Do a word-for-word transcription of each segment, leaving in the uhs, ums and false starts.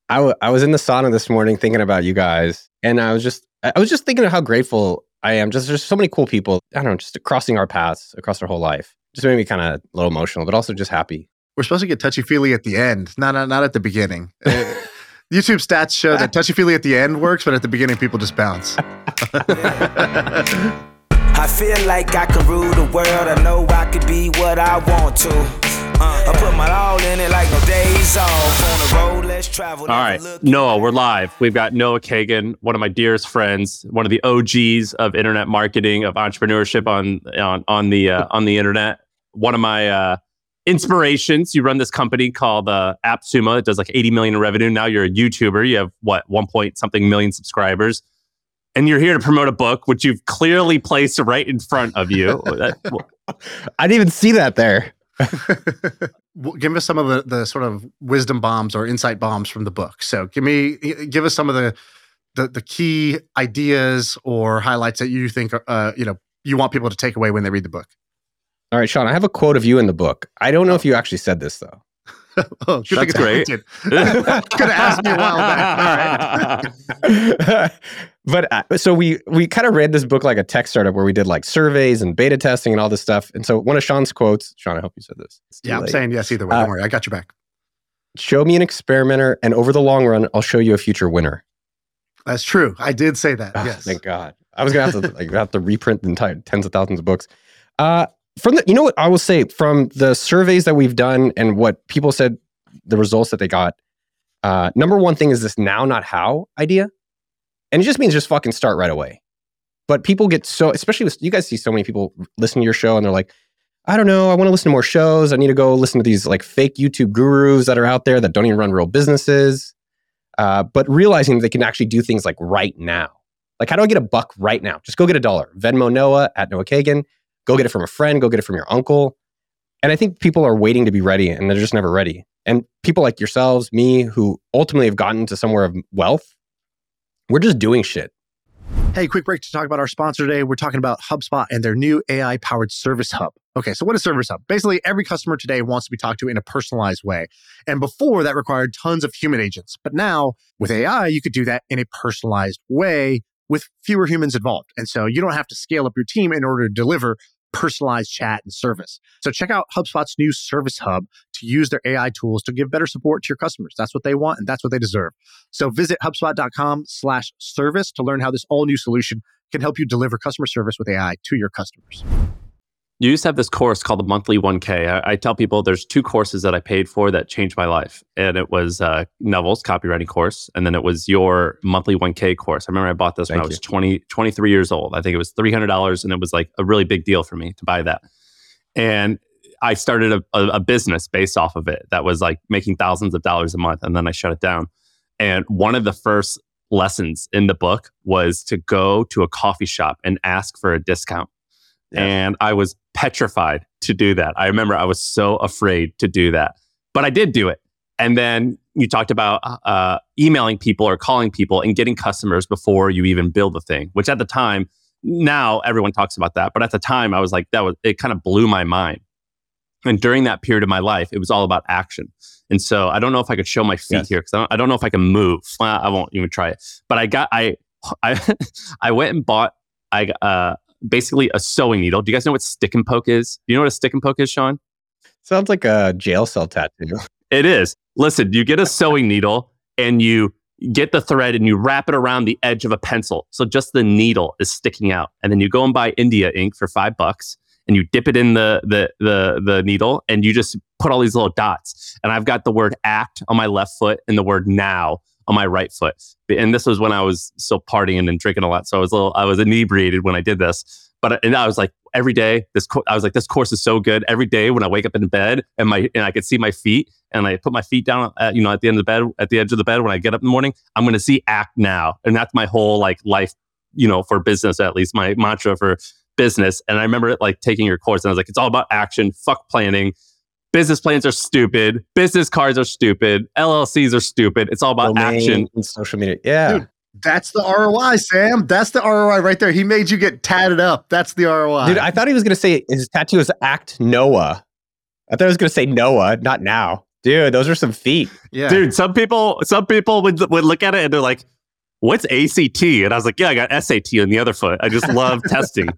I, w- I was in the sauna this morning thinking about you guys, and I was just I I was just thinking of how grateful I am. Just there's so many cool people. I don't know, just crossing our paths across our whole life. Just made me kind of a little emotional, but also just happy. We're supposed to get touchy-feely at the end, not, not, not at the beginning. Uh, YouTube stats show that touchy-feely at the end works, but at the beginning, people just bounce. I feel like I can rule the world. I know I could be what I want to. Uh, I put my all in it like no days off. On the road, let's travel. All right, Noah, we're live. We've got Noah Kagan, one of my dearest friends, one of the O Gs of internet marketing, of entrepreneurship on on on the uh, on the internet. One of my uh, inspirations. You run this company called uh, AppSumo. It does like eighty million in revenue. Now you're a YouTuber. You have what, one point something million subscribers. And you're here to promote a book, which you've clearly placed right in front of you. I didn't even see that there. Give us some of the, the sort of wisdom bombs or insight bombs from the book. So give me, give us some of the the, the key ideas or highlights that you think, uh, you know, you want people to take away when they read the book. All right, Sean, I have a quote of you in the book. I don't know if you actually said this, though. Oh, good That's great. Could have asked me a while back. All right. But uh, so we we kind of read this book like a tech startup where we did like surveys and beta testing and all this stuff. And so one of Sean's quotes, Sean, I hope you said this. Yeah, late. I'm saying yes either way. Uh, Don't worry, I got your back. Show me an experimenter, and over the long run, I'll show you a future winner. That's true. I did say that. Oh, yes. Thank God. I was gonna have to like have to reprint the entire tens of thousands of books. Uh, from the, you know what I will say from the surveys that we've done and what people said, the results that they got. Uh, number one thing is this now, not how idea. And it just means just fucking start right away. But people get so, especially with, you guys see so many people listen to your show and they're like, I don't know, I want to listen to more shows. I need to go listen to these like fake YouTube gurus that are out there that don't even run real businesses. Uh, but realizing they can actually do things like right now. Like, how do I get a buck right now? Just go get a dollar. Venmo Noah at Noah Kagan. Go get it from a friend. Go get it from your uncle. And I think people are waiting to be ready and they're just never ready. And people like yourselves, me, who ultimately have gotten to somewhere of wealth, we're just doing shit. Hey, quick break to talk about our sponsor today. We're talking about HubSpot and their new A I-powered Service Hub. Okay, so what is Service Hub? Basically, every customer today wants to be talked to in a personalized way. And before, that required tons of human agents. But now, with A I, you could do that in a personalized way with fewer humans involved. And so you don't have to scale up your team in order to deliver personalized chat and service. So check out HubSpot's new Service Hub to use their A I tools to give better support to your customers. That's what they want and that's what they deserve. So visit HubSpot.com slash service to learn how this all new solution can help you deliver customer service with A I to your customers. You used to have this course called the Monthly one K. I, I tell people there's two courses that I paid for that changed my life. And it was uh, Neville's copywriting course. And then it was your Monthly one K course. I remember I bought this Thank when I was twenty, twenty-three years old. I think it was three hundred dollars. And it was like a really big deal for me to buy that. And I started a, a, a business based off of it that was like making thousands of dollars a month. And then I shut it down. And one of the first lessons in the book was to go to a coffee shop and ask for a discount. Yeah. And I was petrified to do that. I remember I was so afraid to do that, but I did do it. And then you talked about uh, emailing people or calling people and getting customers before you even build the thing, which at the time, now everyone talks about that. But at the time I was like, that was, it kind of blew my mind. And during that period of my life, it was all about action. And so I don't know if I could show my feet yes. here because I don't, I don't know if I can move. Well, I won't even try it. But I got, I, I, I went and bought, I, uh, basically a sewing needle. Do you guys know what stick and poke is? Do you know what a stick and poke is, Sean? Sounds like a jail cell tattoo. It is. Listen, you get a sewing needle and you get the thread and you wrap it around the edge of a pencil. So just the needle is sticking out. And then you go and buy India ink for five bucks and you dip it in the, the, the, the needle and you just put all these little dots. And I've got the word act on my left foot and the word now on my right foot. And this was when I was still partying and drinking a lot. So I was a little, I was inebriated when I did this. But and I was like, every day, this co- I was like, this course is so good. Every day when I wake up in bed and my and I could see my feet and I put my feet down, at, you know, at the end of the bed, at the edge of the bed when I get up in the morning, I'm going to see act now. And that's my whole like life, you know, for business, at least my mantra for business. And I remember it like taking your course and I was like, it's all about action, fuck planning. Business plans are stupid. Business cards are stupid. L L Cs are stupid. It's all about Domain action. And social media. Yeah. Dude, that's the R O I, Sam. That's the R O I right there. He made you get tatted up. That's the R O I. Dude, I thought he was going to say his tattoo is Act Noah. I thought he was going to say Noah, not now. Dude, those are some feet. Yeah. Dude, some people some people would would look at it and they're like, what's A C T? And I was like, yeah, I got S A T on the other foot. I just love testing.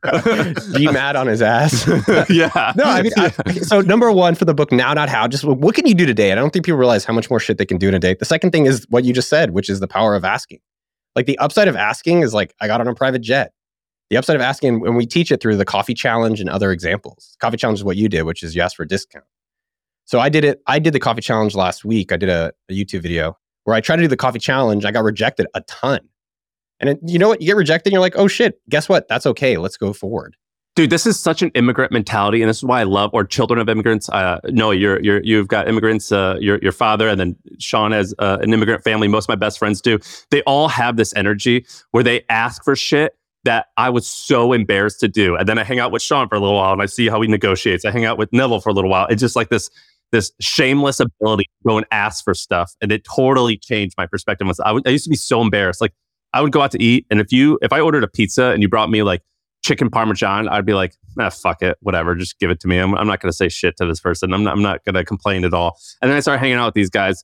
G mad on his ass. Yeah. No, I mean, I, so number one for the book, Now Not How, just what can you do today? And I don't think people realize how much more shit they can do in a day. The second thing is what you just said, which is the power of asking. Like the upside of asking is like, I got on a private jet. The upside of asking, when we teach it through the coffee challenge and other examples, coffee challenge is what you did, which is you asked for a discount. So I did it. I did the coffee challenge last week. I did a, a YouTube video where I tried to do the coffee challenge. I got rejected a ton. And it, you know what? You get rejected and you're like, oh shit, guess what? That's okay. Let's go forward. Dude, this is such an immigrant mentality, and this is why I love, or children of immigrants. Uh, no, you're you're you've got immigrants. Uh, your your father, and then Sean has uh, an immigrant family. Most of my best friends do. They all have this energy where they ask for shit that I was so embarrassed to do, and then I hang out with Sean for a little while, and I see how he negotiates. I hang out with Neville for a little while. It's just like this this shameless ability to go and ask for stuff, and it totally changed my perspective. I, w- I used to be so embarrassed. Like I would go out to eat, and if you if I ordered a pizza and you brought me like chicken parmesan, I'd be like, ah, fuck it, whatever, just give it to me. I'm, I'm not going to say shit to this person. I'm not, I'm not going to complain at all. And then I started hanging out with these guys,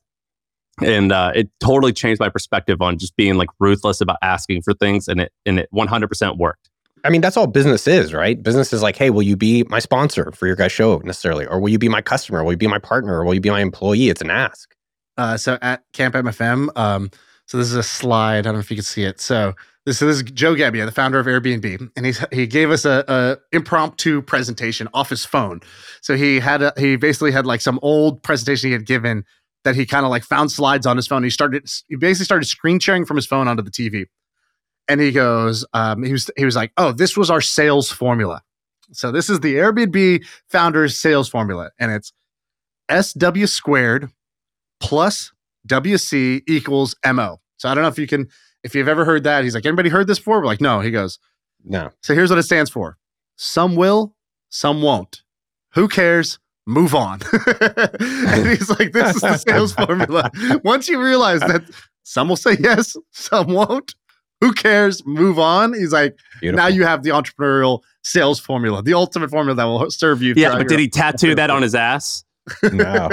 and uh, it totally changed my perspective on just being like ruthless about asking for things, and it and it one hundred percent worked. I mean, that's all business is, right? Business is like, hey, will you be my sponsor for your guys' show necessarily? Or will you be my customer? Will you be my partner? Or will you be my employee? It's an ask. Uh, so at Camp M F M, um, so this is a slide. I don't know if you can see it. So this, so this is Joe Gebbia, the founder of Airbnb, and he's he gave us a, a impromptu presentation off his phone. So he had a, he basically had like some old presentation he had given that he kind of like found slides on his phone. He started he basically started screen sharing from his phone onto the T V. And he goes, um, he was he was like, oh, this was our sales formula. So this is the Airbnb founder's sales formula, and it's S W squared plus W C equals M O. So I don't know if you can, if you've ever heard that. He's like, anybody heard this before? We're like, no. He goes, no. So here's what it stands for: some will, some won't. Who cares? Move on. And he's like, this is the sales formula. Once you realize that some will say yes, some won't. Who cares? Move on. He's like, Beautiful. Now you have the entrepreneurial sales formula, the ultimate formula that will serve you. Yeah, but did he tattoo that on his ass? No.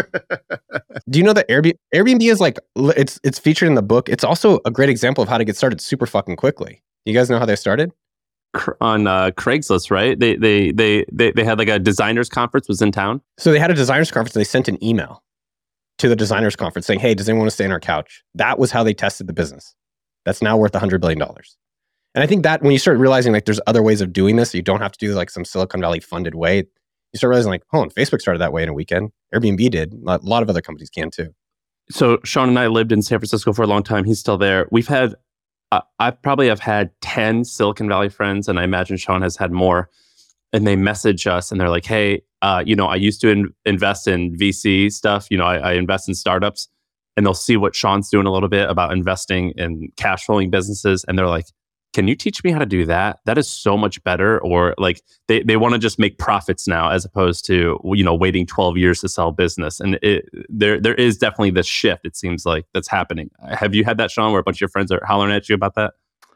Do you know that Airbnb, Airbnb is like, it's it's featured in the book. It's also a great example of how to get started super fucking quickly. You guys know how they started? On uh, Craigslist, right? They, they they they they had like a designers conference was in town. So they had a designers conference and they sent an email to the designers conference saying, hey, does anyone want to stay on our couch? That was how they tested the business. That's now worth one hundred billion dollars. And I think that when you start realizing like there's other ways of doing this, you don't have to do like some Silicon Valley funded way. You start realizing like, oh, and Facebook started that way in a weekend. Airbnb did. A lot of other companies can too. So Sean and I lived in San Francisco for a long time. He's still there. We've had, uh, I probably have had ten Silicon Valley friends, and I imagine Sean has had more. And they message us and they're like, hey, uh, you know, I used to in- invest in V C stuff. You know, I, I invest in startups. And they'll see what Sean's doing a little bit about investing in cash flowing businesses. And they're like, can you teach me how to do that? That is so much better. Or like they, they want to just make profits now as opposed to, you know, waiting twelve years to sell business. And it, there there is definitely this shift, it seems like, that's happening. Have you had that, Sean, where a bunch of your friends are hollering at you about that?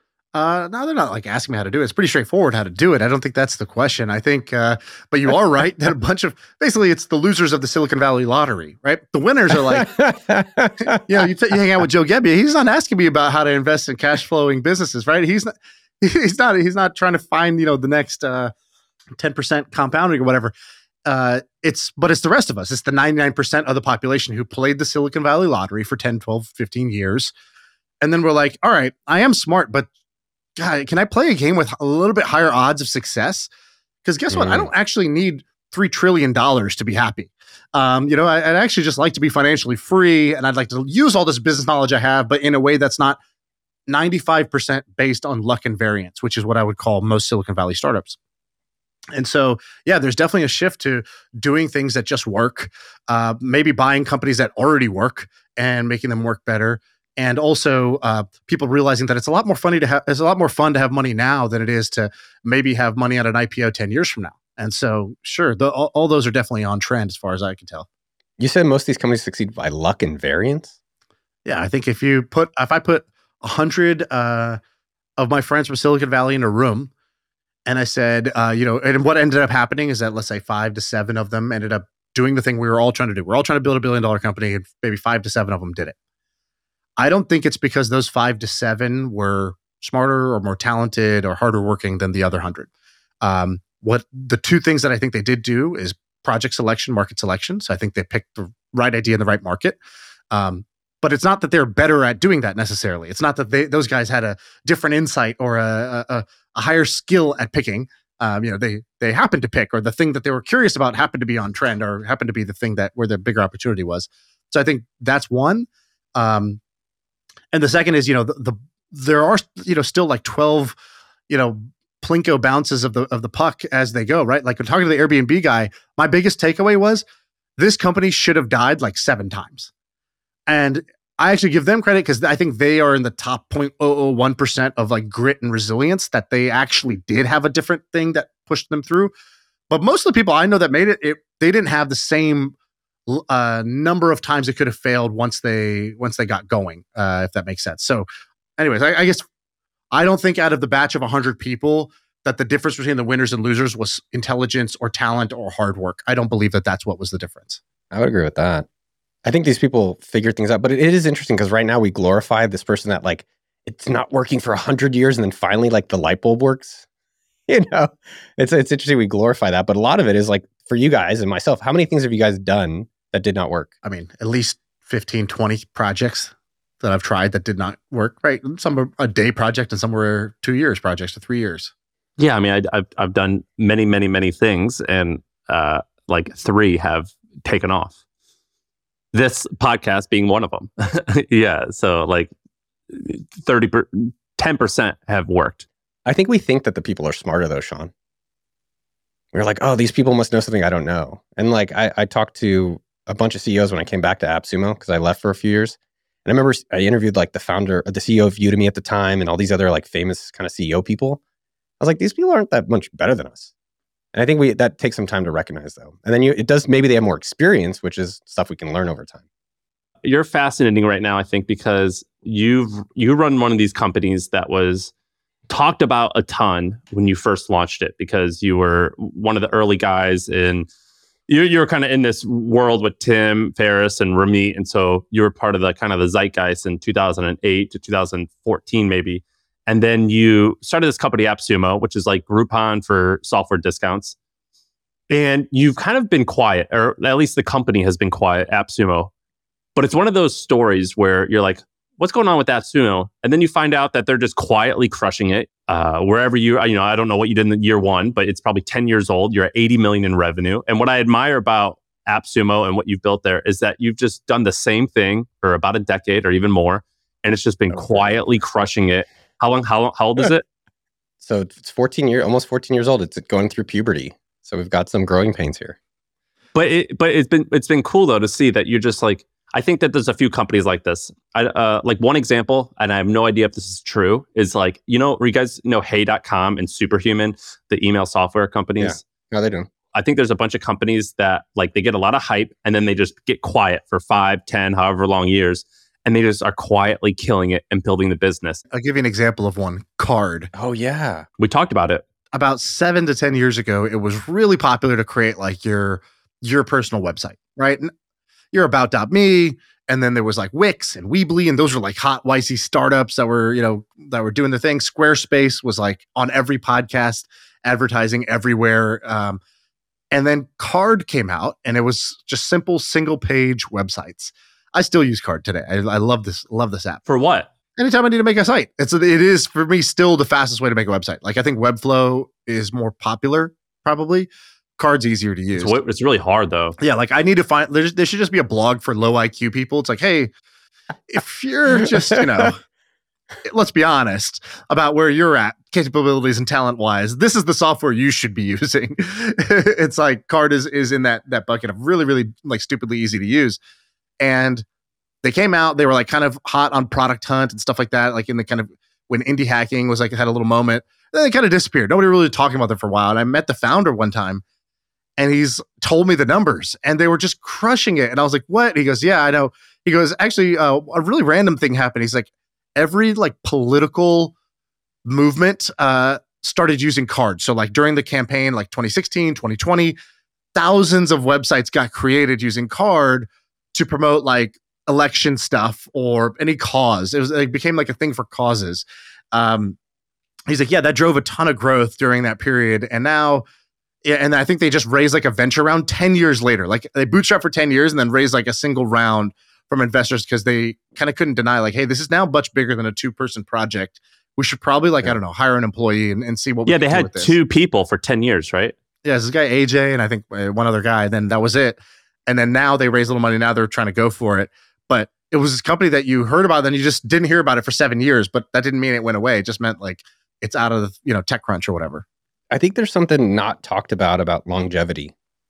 Uh, no, they're not like asking me how to do it. It's pretty straightforward how to do it. I don't think that's the question. I think, uh, but you are right that a bunch of, basically it's the losers of the Silicon Valley lottery, right? The winners are like, you know, you, t- you hang out with Joe Gebbia. He's not asking me about how to invest in cash flowing businesses, right? He's not, he's not, he's not trying to find, you know, the next, uh, ten percent compounding or whatever. Uh, it's, but it's the rest of us. It's the ninety-nine percent of the population who played the Silicon Valley lottery for ten, twelve, fifteen years. And then we're like, all right, I am smart, but God, can I play a game with a little bit higher odds of success? Because guess what? Mm. I don't actually need three trillion dollars to be happy. Um, you know, I, I'd actually just like to be financially free, and I'd like to use all this business knowledge I have, but in a way that's not ninety-five percent based on luck and variance, which is what I would call most Silicon Valley startups. And so, yeah, there's definitely a shift to doing things that just work, uh, maybe buying companies that already work and making them work better. And also, uh, people realizing that it's a lot more funny to have. It's a lot more fun to have money now than it is to maybe have money at an I P O ten years from now. And so, sure, the, all, all those are definitely on trend as far as I can tell. You said most of these companies succeed by luck and variance. Yeah, I think if you put, if I put a hundred uh, of my friends from Silicon Valley in a room, and I said, uh, you know, and what ended up happening is that let's say five to seven of them ended up doing the thing we were all trying to do. We're all trying to build a billion dollar company, and maybe five to seven of them did it. I don't think it's because those five to seven were smarter or more talented or harder working than the other hundred. Um, what the two things that I think they did do is project selection, market selection. So I think they picked the right idea in the right market. Um, but it's not that they're better at doing that necessarily. It's not that they, those guys had a different insight or a, a, a higher skill at picking. Um, you know, they they happened to pick, or the thing that they were curious about happened to be on trend, or happened to be the thing that where the bigger opportunity was. So I think that's one. Um, and the second is, you know, the, the there are you know still like twelve, you know, Plinko bounces of the of the puck as they go, right? Like, when talking to the Airbnb guy, my biggest takeaway was this company should have died like seven times. And I actually give them credit because I think they are in the top zero point zero zero one percent of like grit and resilience, that they actually did have a different thing that pushed them through. But most of the people I know that made it, it they didn't have the same uh, number of times it could have failed once they once they got going, uh, if that makes sense. So anyways, I, I guess I don't think out of the batch of one hundred people that the difference between the winners and losers was intelligence or talent or hard work. I don't believe that that's what was the difference. I would agree with that. I think these people figure things out, but it, it is interesting because right now we glorify this person that like, it's not working for a hundred years and then finally like the light bulb works. You know, it's it's interesting we glorify that, but a lot of it is like, for you guys and myself, how many things have you guys done that did not work? I mean, at least fifteen, twenty projects that I've tried that did not work, right? Some were a day project and some were two years projects or three years. Yeah, I mean, I, I've I've done many, many, many things, and uh, like three have taken off. This podcast being one of them. Yeah, so like thirty, ten percent have worked. I think we think that the people are smarter though, Sean. We're like, oh, these people must know something I don't know. And like, I, I talked to a bunch of C E Os when I came back to AppSumo because I left for a few years. And I remember I interviewed like the founder, the C E O of Udemy at the time, and all these other like famous kind of C E O people. I was like, these people aren't that much better than us. And I think we that takes some time to recognize though. And then you, it does, maybe they have more experience, which is stuff we can learn over time. You're fascinating right now, I think, because you've you run one of these companies that was talked about a ton when you first launched it, because you were one of the early guys in you you were kind of in this world with Tim Ferriss and Ramit, and so you were part of the kind of the zeitgeist in two thousand eight to two thousand fourteen maybe. And then you started this company AppSumo, which is like Groupon for software discounts. And you've kind of been quiet, or at least the company has been quiet, AppSumo. But it's one of those stories where you're like, what's going on with AppSumo? And then you find out that they're just quietly crushing it. Uh, wherever you, you know, I don't know what you did in year one, but it's probably ten years old. You're at eighty million in revenue. And what I admire about AppSumo and what you've built there is that you've just done the same thing for about a decade or even more. And it's just been okay. quietly crushing it. How long, how, how old is it? So it's fourteen years, almost fourteen years old. It's going through puberty. So we've got some growing pains here. But it, but it's been, it's been cool though to see that you're just like, I think that there's a few companies like this. I, uh, like one example, and I have no idea if this is true, is like, you know, you guys know hey dot com and Superhuman, the email software companies? Yeah, no, they do. I think there's a bunch of companies that like they get a lot of hype and then they just get quiet for five, ten, however long years. And they just are quietly killing it and building the business. I'll give you an example of one. Card. Oh, yeah. We talked about it. About seven to ten years ago, it was really popular to create like your, your personal website, right? Your about dot me, and then there was like Wix and Weebly, and those were like hot Y C startups that were, you know, that were doing the thing. Squarespace was like on every podcast, advertising everywhere. Um, and then Card came out, and it was just simple single page websites. I still use Card today. I, I love this. Love this app. For what? Anytime I need to make a site, it's it is for me still the fastest way to make a website. Like I think Webflow is more popular, probably. Card's easier to use. It's, it's really hard though. Yeah, like I need to find. There, there should just be a blog for low I Q people. It's like, hey, if you're just you know, let's be honest about where you're at, capabilities and talent wise, this is the software you should be using. It's like Card is is in that that bucket of really really like stupidly easy to use. And they came out, they were like kind of hot on Product Hunt and stuff like that, like in the kind of when indie hacking was like, it had a little moment. Then they kind of disappeared. Nobody really talking about them for a while. And I met the founder one time and he's told me the numbers and they were just crushing it. And I was like, what? And he goes, yeah, I know. He goes, actually, uh, a really random thing happened. He's like, every like political movement uh, started using Cards. So like during the campaign, like twenty sixteen, twenty twenty, thousands of websites got created using Card to promote like election stuff or any cause. It was it became like a thing for causes. Um, he's like, yeah, that drove a ton of growth during that period. And now, yeah, and I think they just raised like a venture round ten years later. Like they bootstrapped for ten years and then raised like a single round from investors because they kind of couldn't deny like, hey, this is now much bigger than a two-person project. We should probably like, yeah. I don't know, hire an employee and, and see what we yeah, can do they with had this. two people for ten years, right? Yeah, this guy A J and I think one other guy, and then that was it. And then now they raised a little money. Now they're trying to go for it. But it was this company that you heard about, then you just didn't hear about it for seven years. But that didn't mean it went away. It just meant like it's out of the, you know, TechCrunch or whatever. I think there's something not talked about about longevity,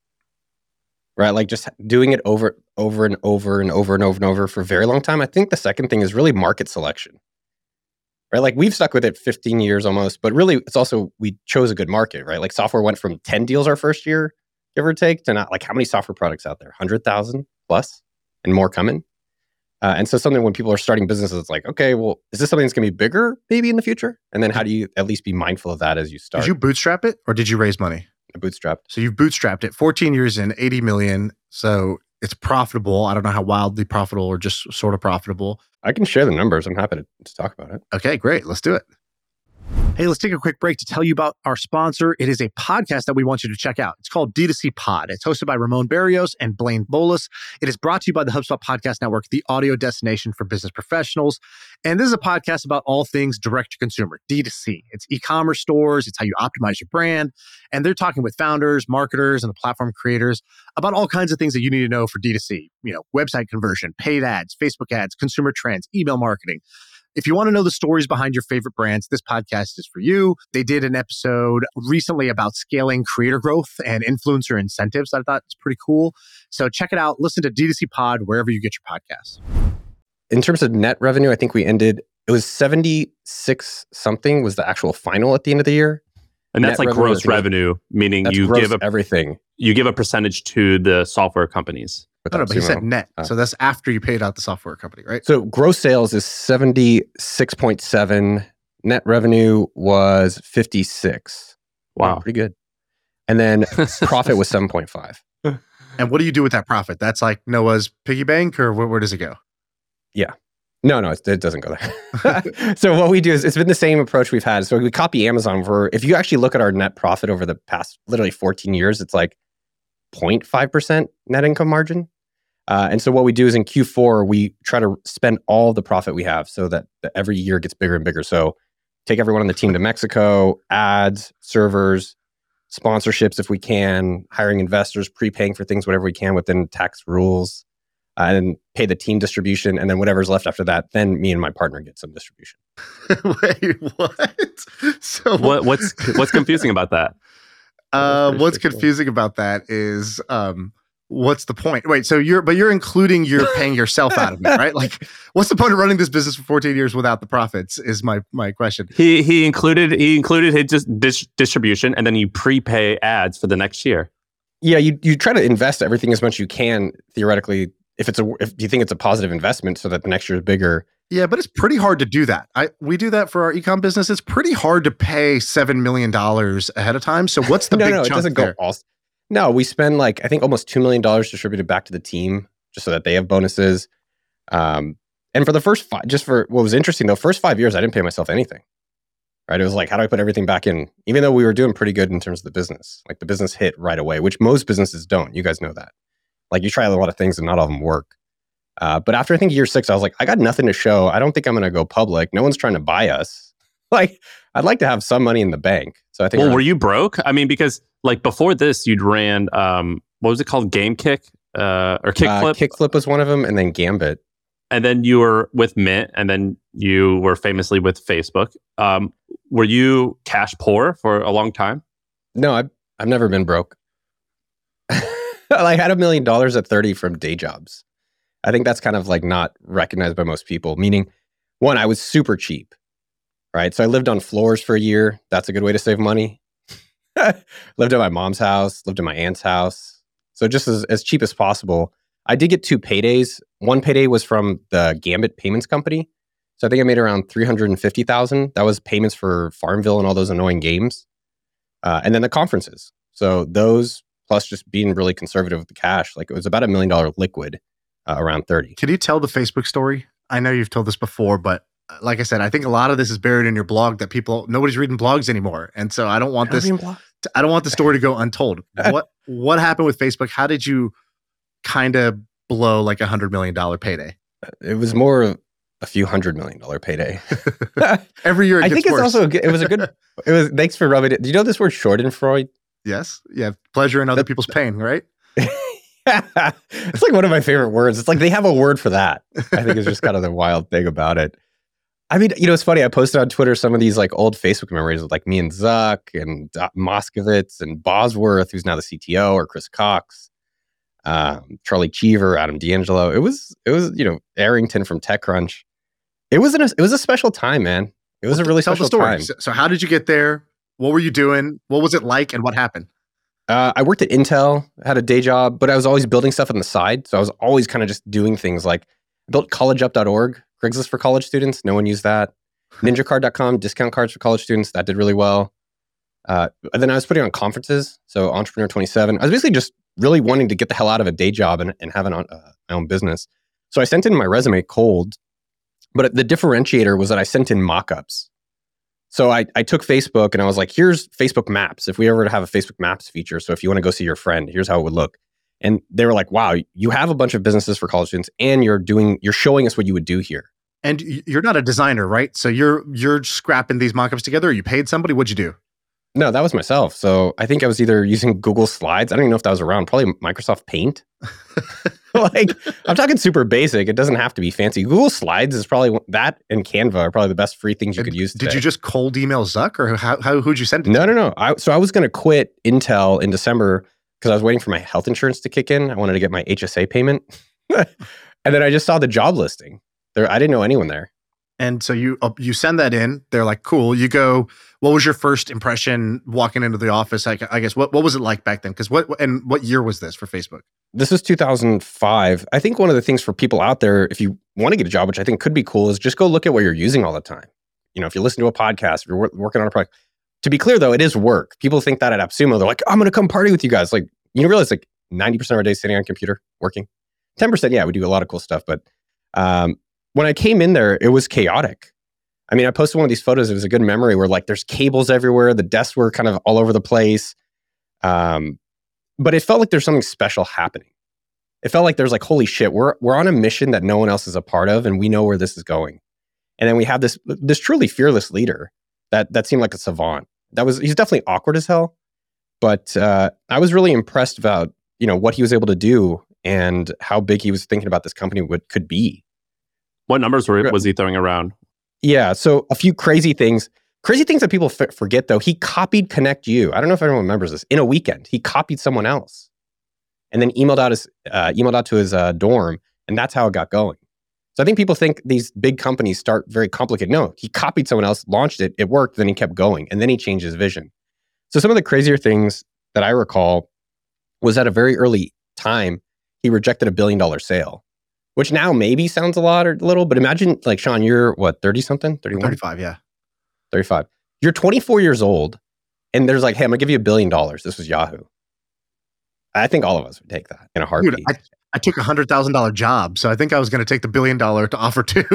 right? Like just doing it over, over and over and over and over and over for a very long time. I think the second thing is really market selection, right? Like we've stuck with it fifteen years almost, but really it's also, we chose a good market, right? Like software went from ten deals our first year, give or take, to not like how many software products out there? one hundred thousand plus and more coming. Uh, and so something when people are starting businesses, it's like, okay, well, is this something that's going to be bigger maybe in the future? And then how do you at least be mindful of that as you start? Did you bootstrap it or did you raise money? I bootstrapped. So you've bootstrapped it fourteen years in, eighty million. So it's profitable. I don't know how wildly profitable or just sort of profitable. I can share the numbers. I'm happy to, to talk about it. Okay, great. Let's do it. Hey, let's take a quick break to tell you about our sponsor. It is a podcast that we want you to check out. It's called D two C Pod. It's hosted by Ramon Barrios and Blaine Bolus. It is brought to you by the HubSpot Podcast Network, the audio destination for business professionals. And this is a podcast about all things direct to consumer, D two C. It's e-commerce stores. It's how you optimize your brand. And they're talking with founders, marketers, and the platform creators about all kinds of things that you need to know for D two C. You know, website conversion, paid ads, Facebook ads, consumer trends, email marketing. If you want to know the stories behind your favorite brands, this podcast is for you. They did an episode recently about scaling creator growth and influencer incentives. I thought it's pretty cool. So check it out. Listen to D two C Pod wherever you get your podcasts. In terms of net revenue, I think we ended, it was seventy-six something was the actual final at the end of the year. And that's net like revenue, gross revenue, meaning you give a, everything. You give a percentage to the software companies. No, no, but he said net. Uh, so that's after you paid out the software company, right? So gross sales is seventy-six point seven. Net revenue was fifty-six. Wow. wow pretty good. And then profit was seven point five. And what do you do with that profit? That's like Noah's piggy bank, or where, where does it go? Yeah. No, no, it doesn't go there. So what we do is, it's been the same approach we've had. So we copy Amazon for, if you actually look at our net profit over the past literally fourteen years, it's like zero point five percent net income margin. Uh, and so what we do is in Q four, we try to spend all the profit we have so that, that every year gets bigger and bigger. So take everyone on the team to Mexico, ads, servers, sponsorships if we can, hiring investors, prepaying for things, whatever we can within tax rules, uh, and pay the team distribution. And then whatever's left after that, then me and my partner get some distribution. Wait, what? So what, what's what's confusing about that? Uh, what's confusing about that is... Um, what's the point? Wait, so you're, but you're including you're paying yourself out of it, right? Like, what's the point of running this business for fourteen years without the profits? Is my my question. He he included he included his just dis- distribution, and then you prepay ads for the next year. Yeah, you you try to invest everything as much as you can theoretically. If it's a if you think it's a positive investment, so that the next year is bigger. Yeah, but it's pretty hard to do that. I we do that for our e-com business. It's pretty hard to pay seven million dollars ahead of time. So what's the no, big no, chunk it doesn't there? go all. No, we spend like, I think almost two million dollars distributed back to the team just so that they have bonuses. Um, and for the first five, just for what was interesting though, first five years, I didn't pay myself anything, right? It was like, how do I put everything back in? Even though we were doing pretty good in terms of the business, like the business hit right away, which most businesses don't. You guys know that. Like you try a lot of things and not all of them work. Uh, but after I think year six, I was like, I got nothing to show. I don't think I'm going to go public. No one's trying to buy us. Like, I'd like to have some money in the bank. So I think. Well, around- were you broke? I mean, because like before this, you'd ran um, what was it called, Game Kick uh, or Kickflip? Uh, Kickflip was one of them, and then Gambit. And then you were with Mint, and then you were famously with Facebook. Um, were you cash poor for a long time? No, I've I've never been broke. I had a million dollars at thirty from day jobs. I think that's kind of like not recognized by most people. Meaning, one, I was super cheap. Right. So I lived on floors for a year. That's a good way to save money. Lived at my mom's house, lived at my aunt's house. So just as, as cheap as possible. I did get two paydays. One payday was from the Gambit Payments Company. So I think I made around three hundred fifty thousand dollars. That was payments for Farmville and all those annoying games. Uh, and then the conferences. So those plus just being really conservative with the cash. Like it was about a million dollar liquid uh, around thirty. Can you tell the Facebook story? I know you've told this before, but uh, like I said, I think a lot of this is buried in your blog that people, nobody's reading blogs anymore. And so I don't want this, to, I don't want the story to go untold. What, what happened with Facebook? How did you kind of blow like a hundred million dollar payday? It was more of a few hundred million dollar payday. Every year it I gets think it's worse. also, a good, it was a good, it was, thanks for rubbing it. Do you know this word Schadenfreude? Yes. Yeah. Pleasure in other people's pain, right? It's like one of my favorite words. It's like they have a word for that. I think it's just kind of the wild thing about it. I mean, you know, it's funny. I posted on Twitter some of these like old Facebook memories with like me and Zuck and uh, Moskowitz and Bosworth, who's now the C T O, or Chris Cox, um, Charlie Cheever, Adam D'Angelo. It was, it was, you know, Arrington from TechCrunch. It was an, it was a special time, man. It was Well, a really tell special the story. time. So, so how did you get there? What were you doing? What was it like? And what happened? Uh, I worked at Intel, had a day job, but I was always building stuff on the side. So I was always kind of just doing things like I built college up dot org, Craigslist for college students. No one used that. ninja card dot com, discount cards for college students. That did really well. Uh, and then I was putting on conferences. So Entrepreneur twenty-seven. I was basically just really wanting to get the hell out of a day job and, and have an, uh, my own business. So I sent in my resume cold, but the differentiator was that I sent in mock-ups. So I, I took Facebook and I was like, here's Facebook Maps. If we ever have a Facebook Maps feature, so if you want to go see your friend, here's how it would look. And they were like, wow, you have a bunch of businesses for college students and you're doing, you're showing us what you would do here. And you're not a designer, right? So you're you're scrapping these mockups together, or you paid somebody? What'd you do? No, that was myself. So I think I was either using Google Slides. I don't even know if that was around. Probably Microsoft Paint. Like, I'm talking super basic. It doesn't have to be fancy. Google Slides is probably, that and Canva are probably the best free things you And could use today. Did you just cold email Zuck, or how, how who'd you send it No, to? no, no. I, so I was going to quit Intel in December because I was waiting for my health insurance to kick in. I wanted to get my H S A payment. And then I just saw the job listing. There, I didn't know anyone there. And so you uh, you send that in. They're like, cool. You go. What was your first impression walking into the office? Like, I guess what what was it like back then? Because what and what year was this for Facebook? This is two thousand five. I think one of the things for people out there, if you want to get a job, which I think could be cool, is just go look at what you're using all the time. You know, if you listen to a podcast, if you're wor- working on a project. To be clear, though, it is work. People think that at AppSumo, they're like, I'm going to come party with you guys. Like, you realize like ninety percent of our day sitting on a computer working. ten percent, yeah, we do a lot of cool stuff. But um, when I came in there, it was chaotic. I mean, I posted one of these photos. It was a good memory where like there's cables everywhere. The desks were kind of all over the place. Um, but it felt like there's something special happening. It felt like there's like, holy shit, we're we're on a mission that no one else is a part of, and we know where this is going. And then we have this this truly fearless leader that that seemed like a savant. That was he's definitely awkward as hell, but uh, I was really impressed about you know what he was able to do and how big he was thinking about this company would could be. What numbers were was he throwing around? Yeah, so a few crazy things. Crazy things that people f- forget, though. He copied Connect You. I don't know if everyone remembers this. In a weekend, he copied someone else, and then emailed out his uh, emailed out to his uh, dorm, and that's how it got going. So I think people think these big companies start very complicated. No, he copied someone else, launched it, it worked, then he kept going, and then he changed his vision. So some of the crazier things that I recall was at a very early time, he rejected a billion dollar sale, which now maybe sounds a lot or a little, but imagine like, Sean, you're what, thirty something, thirty-one? thirty-five, yeah. thirty-five. You're twenty-four years old, and there's like, hey, I'm gonna give you a billion dollars. This was Yahoo. I think all of us would take that in a heartbeat. Dude, I, I took a hundred thousand dollar job, so I think I was going to take the billion dollar to offer too.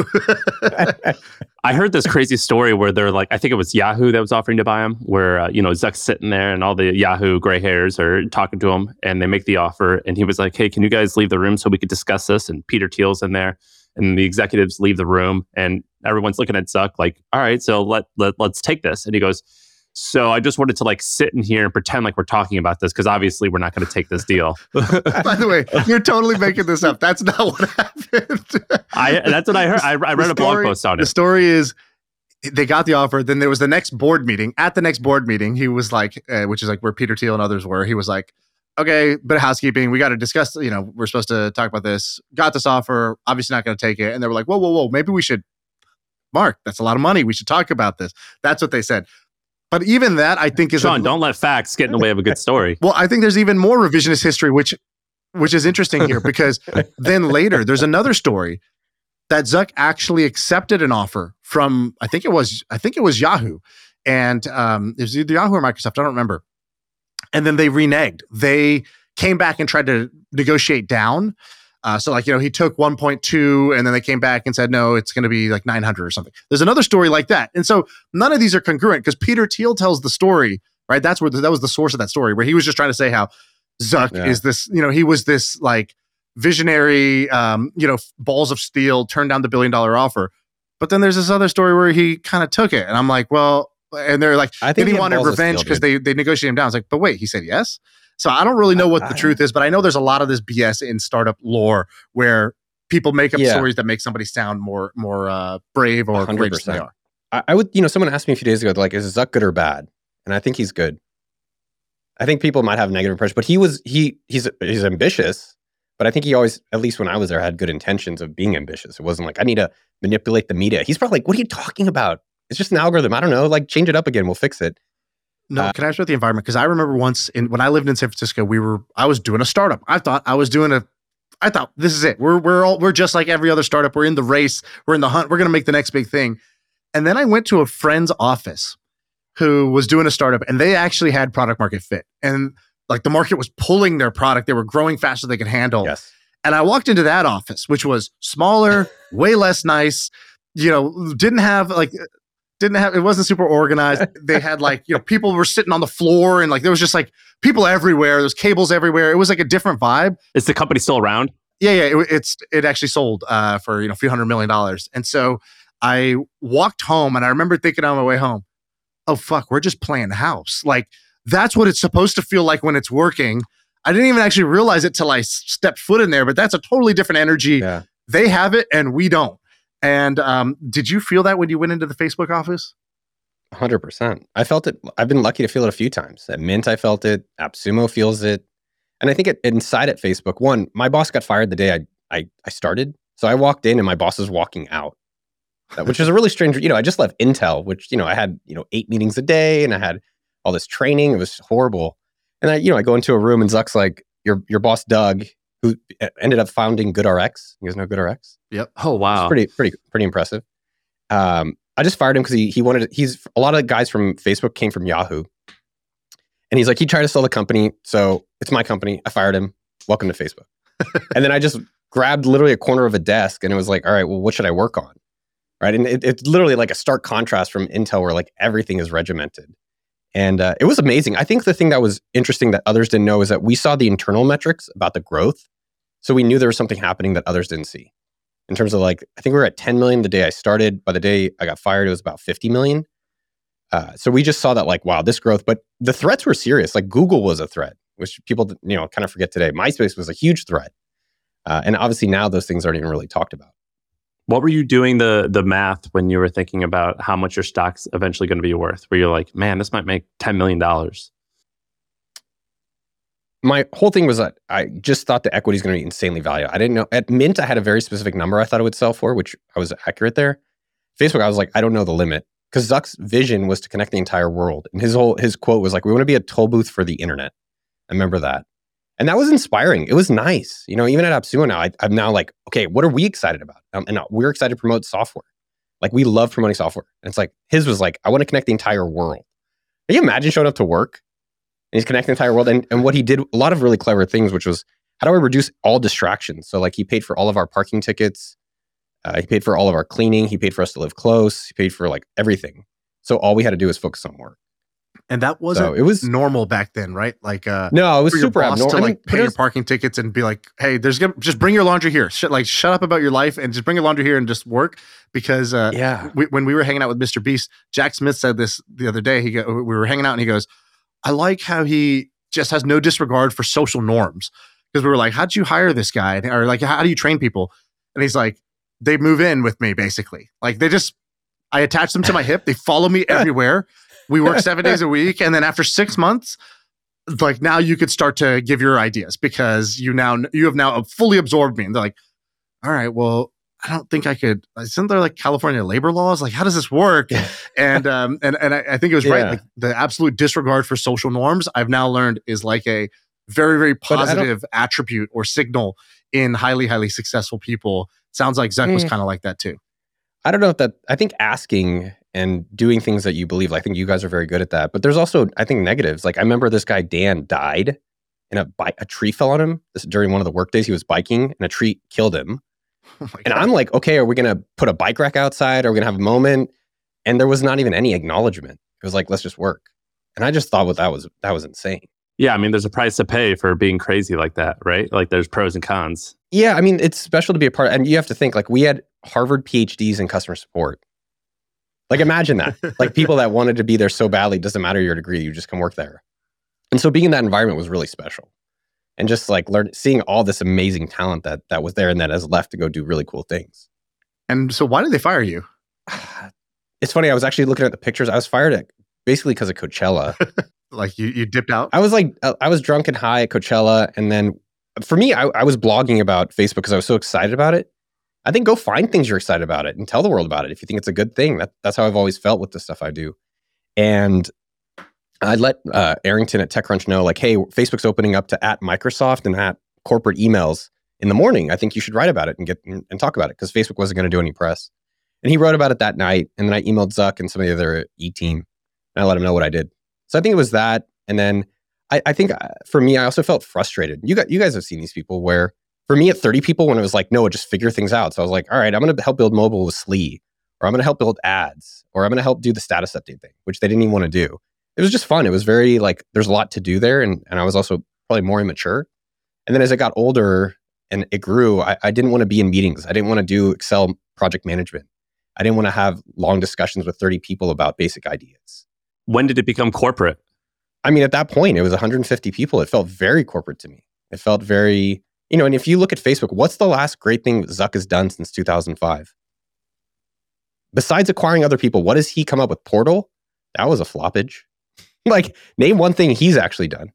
I heard this crazy story where they're like, I think it was Yahoo that was offering to buy him, where, uh, you know, Zuck's sitting there and all the Yahoo gray hairs are talking to him and they make the offer. And he was like, hey, can you guys leave the room so we could discuss this? And Peter Thiel's in there and the executives leave the room and everyone's looking at Zuck like, all right, so let, let, let's take this. And he goes, so I just wanted to like sit in here and pretend like we're talking about this because obviously we're not going to take this deal. By the way, you're totally making this up. That's not what happened. I that's what I heard. I, I read The a blog story- post on The it. story is they got the offer. Then there was the next board meeting. At the next board meeting, he was like, uh, which is like where Peter Thiel and others were. He was like, okay, bit of housekeeping. We got to discuss, you know, we're supposed to talk about this. Got this offer. Obviously not going to take it. And they were like, whoa, whoa, whoa. Maybe we should, Mark, that's a lot of money. We should talk about this. That's what they said. But even that, I think is Sean, a, don't let facts get in the way of a good story. well, I think there's even more revisionist history, which which is interesting here because then later there's another story that Zuck actually accepted an offer from I think it was I think it was Yahoo, and um, it was either Yahoo or Microsoft. I don't remember. and then they reneged. They came back and tried to negotiate down. Uh, so like, you know, he took one point two and then they came back and said, no, it's going to be like nine hundred or something. There's another story like that. And so none of these are congruent because Peter Thiel tells the story, right? That's where the, that was the source of that story, where he was just trying to say how Zuck Yeah. is this, you know, he was this like visionary, um, you know, balls of steel, turned down the billion dollar offer. But then there's this other story where he kind of took it. And I'm like, well, and they're like, I then think he he had wanted balls of revenge steel, because dude. they, they negotiated him down. It's like, but wait, he said yes. So I don't really know what the I- truth is, but I know there's a lot of this B S in startup lore where people make up Yeah. stories that make somebody sound more more uh, brave or one hundred courageous than they percent. are. I, I would, you know, someone asked me a few days ago, like, is Zuck good or bad? And I think he's good. I think people might have negative impressions, but he was he he's he's ambitious. But I think he always, at least when I was there, had good intentions of being ambitious. It wasn't like I need to manipulate the media. He's probably like, what are you talking about? It's just an algorithm. I don't know. Like, change it up again. We'll fix it. No, Uh, can I ask about the environment? Because I remember once in when I lived in San Francisco, we were I was doing a startup. I thought I was doing a I thought this is it. We're we're all we're just like every other startup. We're in the race. We're in the hunt. We're gonna make the next big thing. And then I went to a friend's office who was doing a startup, and they actually had product market fit. And like the market was pulling their product. They were growing faster than they could handle. Yes. And I walked into that office, which was smaller, way less nice. You know, didn't have like, didn't have, it wasn't super organized. They had like, you know, people were sitting on the floor and like, there was just like people everywhere. There's cables everywhere. It was like a different vibe. Is the company still around? Yeah, yeah. It, it's, it actually sold uh, for, you know, a few hundred million dollars. And so I walked home and I remember thinking on my way home, oh, fuck, we're just playing house. Like, that's what it's supposed to feel like when it's working. I didn't even actually realize it till I s- stepped foot in there, but that's a totally different energy. Yeah. They have it and we don't. And um, did you feel that when you went into the Facebook office? one hundred percent. I felt it. I've been lucky to feel it a few times. At Mint, I felt it. AppSumo feels it. And I think it, inside at Facebook, one, my boss got fired the day I, I, I started. So I walked in and my boss was walking out, uh, which was a really strange, you know, I just left Intel, which, you know, I had, you know, eight meetings a day and I had all this training. It was horrible. And I, you know, I go into a room and Zuck's like, your your boss, Doug, who ended up founding GoodRx. You guys know GoodRx? Yep. Oh, wow. It's pretty, pretty, pretty impressive. Um, I just fired him because he he wanted. He's a lot of guys from Facebook came from Yahoo, and he's like he tried to sell the company, so it's my company. I fired him. Welcome to Facebook. And then I just grabbed literally a corner of a desk, and it was like, all right, well, what should I work on? Right, and it, it's literally like a stark contrast from Intel, where like everything is regimented, and uh, it was amazing. I think the thing that was interesting that others didn't know is that we saw the internal metrics about the growth, so we knew there was something happening that others didn't see. In terms of like, I think we were at ten million the day I started. By the day I got fired, it was about fifty million. Uh, so we just saw that like, wow, this growth. But the threats were serious. Like Google was a threat, which people you know kind of forget today. MySpace was a huge threat, uh, and obviously now those things aren't even really talked about. What were you doing the the math when you were thinking about how much your stock's eventually going to be worth? Where you're like, man, this might make ten million dollars. My whole thing was that I just thought the equity is going to be insanely valuable. I didn't know at Mint I had a very specific number I thought it would sell for, which I was accurate there. Facebook, I was like, I don't know the limit because Zuck's vision was to connect the entire world, and his whole his quote was like, "We want to be a toll booth for the internet." I remember that, and that was inspiring. It was nice, you know. Even at AppSumo now, I, I'm now like, okay, what are we excited about? Um, and we're excited to promote software. Like we love promoting software, and it's like his was like, I want to connect the entire world. Can you imagine showing up to work? And he's connecting the entire world. And, and what he did, a lot of really clever things, which was, how do I reduce all distractions? So like he paid for all of our parking tickets. Uh, he paid for all of our cleaning. He paid for us to live close. He paid for like everything. So all we had to do was focus on work. And that wasn't So it was, normal back then, right? Like, uh, no, it was for your super boss abnormal. to I like mean, pay it your was- parking tickets and be like, "Hey, there's gonna just bring your laundry here. Shut like shut up about your life and just bring your laundry here and just work." Because uh, yeah. we, when we were hanging out with Mister Beast, Jack Smith said this the other day. He go, we were hanging out and he goes, "I like how he just has no disregard for social norms." Because we were like, "How'd you hire this guy?" Or like, "How do you train people?" And he's like, "They move in with me, basically. Like they just, I attach them to my hip. They follow me everywhere. We work seven days a week, and then after six months." Like now you could start to give your ideas because you now you have now fully absorbed me. And they're like, all right, well, I don't think I could. Isn't there like California labor laws? Like, how does this work? and um, and and I, I think it was right. Yeah. Like the absolute disregard for social norms, I've now learned is like a very very But I don't- positive attribute or signal in highly highly successful people. Sounds like Zuck was Mm. kind of like that too. I don't know if that, I think asking and doing things that you believe. I think you guys are very good at that. But there's also, I think, negatives. Like I remember this guy, Dan, died and a, bi- a tree fell on him this, during one of the work days. He was biking and a tree killed him. Oh my And God. I'm like, okay, are we going to put a bike rack outside? Are we going to have a moment? And there was not even any acknowledgement. It was like, let's just work. And I just thought, well, that was that was insane. Yeah, I mean, there's a price to pay for being crazy like that, right? Like there's pros and cons. Yeah, I mean, it's special to be a part. And you have to think, like, we had Harvard P H Ds in customer support. Like, imagine that. Like, people that wanted to be there so badly, doesn't matter your degree, you just come work there. And so being in that environment was really special. And just like learn, seeing all this amazing talent that that was there and that has left to go do really cool things. And so why did they fire you? It's funny, I was actually looking at the pictures. I was fired at basically because of Coachella. Like you, you dipped out? I was like, I was drunk and high at Coachella. And then for me, I, I was blogging about Facebook because I was so excited about it. I think go find things you're excited about it and tell the world about it if you think it's a good thing. That, that's how I've always felt with the stuff I do. And I let uh, Arrington at TechCrunch know, like, hey, Facebook's opening up to at Microsoft and at corporate emails in the morning. I think you should write about it and get and talk about it because Facebook wasn't going to do any press. And he wrote about it that night. And then I emailed Zuck and some of the other E-team and I let him know what I did. So I think it was that. And then I, I think for me, I also felt frustrated. You got you guys have seen these people where for me at thirty people, when it was like, no, just figure things out. So I was like, all right, I'm going to help build mobile with Slee, or I'm going to help build ads, or I'm going to help do the status update thing, which they didn't even want to do. It was just fun. It was very like, there's a lot to do there. And, and I was also probably more immature. And then as I got older and it grew, I, I didn't want to be in meetings. I didn't want to do Excel project management. I didn't want to have long discussions with thirty people about basic ideas. When did it become corporate? I mean, at that point, it was one hundred fifty people. It felt very corporate to me. It felt very, you know, and if you look at Facebook, what's the last great thing Zuck has done since two thousand five? Besides acquiring other people, what has he come up with? Portal? That was a floppage. Like, name one thing he's actually done.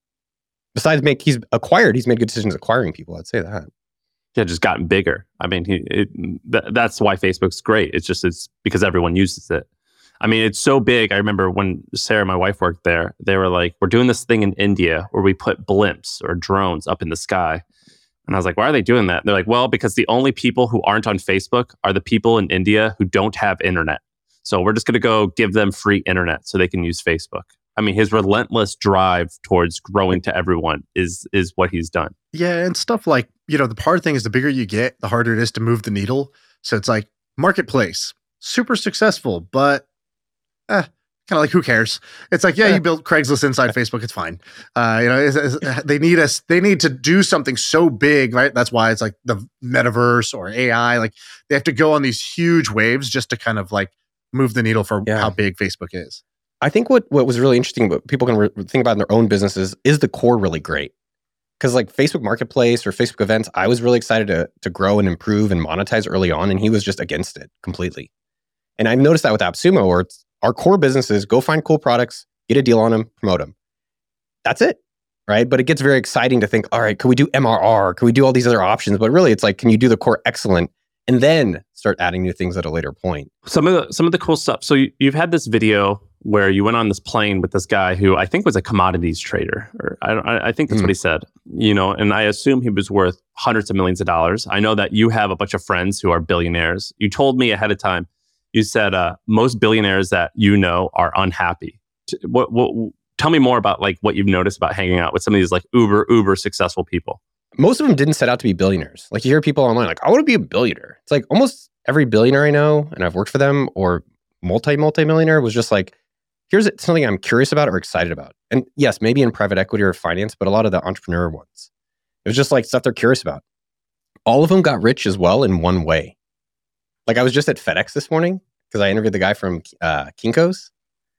Besides make, he's acquired, he's made good decisions acquiring people. I'd say that. Yeah, just gotten bigger. I mean, he, it, th- that's why Facebook's great. It's just, it's because everyone uses it. I mean, it's so big. I remember when Sarah, my wife, worked there, they were like, we're doing this thing in India where we put blimps or drones up in the sky. And I was like, why are they doing that? And they're like, well, because the only people who aren't on Facebook are the people in India who don't have internet. So we're just going to go give them free internet so they can use Facebook. I mean, his relentless drive towards growing to everyone is is what he's done. Yeah, and stuff like, you know, the hard thing is the bigger you get, the harder it is to move the needle. So it's like Marketplace, super successful, but eh, kind of like, who cares? It's like, yeah, you built Craigslist inside Facebook. It's fine. Uh, you know, it's, it's, they need us. They need to do something so big, right? That's why it's like the metaverse or A I. Like they have to go on these huge waves just to kind of like move the needle for Yeah. how big Facebook is. I think what, what was really interesting, what people can re- think about in their own businesses, is the core really great? Because like Facebook Marketplace or Facebook events, I was really excited to to grow and improve and monetize early on, and he was just against it completely. And I've noticed that with AppSumo, where it's our core businesses, go find cool products, get a deal on them, promote them. That's it, right? But it gets very exciting to think, all right, can we do M R R? Can we do all these other options? But really, it's like, can you do the core excellent and then start adding new things at a later point? Some of the some of the cool stuff. So you, you've had this video where you went on this plane with this guy who I think was a commodities trader, or I don't, I think that's Mm. what he said. You know, and I assume he was worth hundreds of millions of dollars. I know that you have a bunch of friends who are billionaires. You told me ahead of time. You said uh, most billionaires that you know are unhappy. T- What, what? Tell me more about like what you've noticed about hanging out with some of these like uber uber successful people. Most of them didn't set out to be billionaires. Like you hear people online like, I want to be a billionaire. It's like almost every billionaire I know, and I've worked for them, or multi, multi-millionaire was just like, here's something I'm curious about or excited about. And yes, maybe in private equity or finance, but a lot of the entrepreneur ones, it was just like stuff they're curious about. All of them got rich as well in one way. Like I was just at FedEx this morning because I interviewed the guy from uh, Kinko's.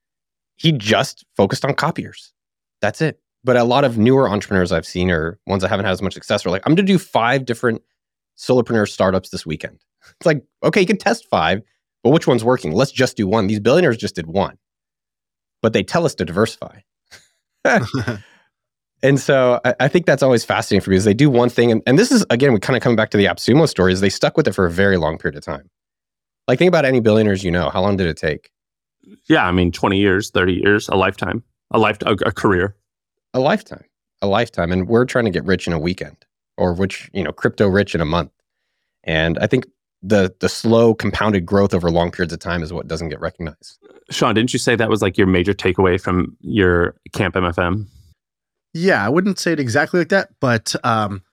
He just focused on copiers. That's it. But a lot of newer entrepreneurs I've seen, or ones that haven't had as much success, are like, I'm going to do five different solopreneur startups this weekend. It's like, okay, you can test five, but which one's working? Let's just do one. These billionaires just did one, but they tell us to diversify. And so I, I think that's always fascinating for me is they do one thing. And, and this is, again, we kind of coming back to the AppSumo story, is they stuck with it for a very long period of time. Like think about any billionaires you know. How long did it take? Yeah, I mean, twenty years, thirty years, a lifetime, a life, a, a career. A lifetime, a lifetime. And we're trying to get rich in a weekend, or which, you know, crypto rich in a month. And I think the the slow compounded growth over long periods of time is what doesn't get recognized. Sean, didn't you say that was like your major takeaway from your Camp M F M? Yeah, I wouldn't say it exactly like that, but um,